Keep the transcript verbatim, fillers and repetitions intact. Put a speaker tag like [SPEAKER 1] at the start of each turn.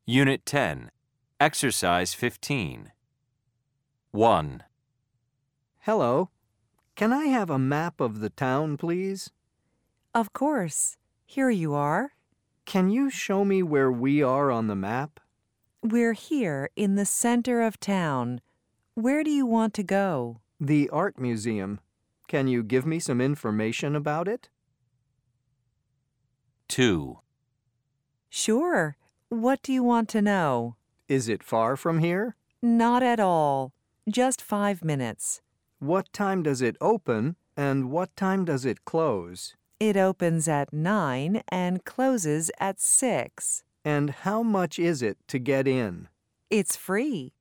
[SPEAKER 1] Unit ten, Exercise fifteen. one.
[SPEAKER 2] Hello. Can I have a map of the town, please?
[SPEAKER 3] Of course. Here you are.
[SPEAKER 2] Can you show me where we are on the map?
[SPEAKER 3] We're here in the center of town. Where do you want to go?
[SPEAKER 2] The art museum. Can you give me some information about it?
[SPEAKER 1] two.
[SPEAKER 3] Sure. What do you want to know?
[SPEAKER 2] Is it far from here?
[SPEAKER 3] Not at all. Just five minutes.
[SPEAKER 2] What time does it open and what time does it close?
[SPEAKER 3] It opens at nine and closes at six.
[SPEAKER 2] And how much is it to get in?
[SPEAKER 3] It's free.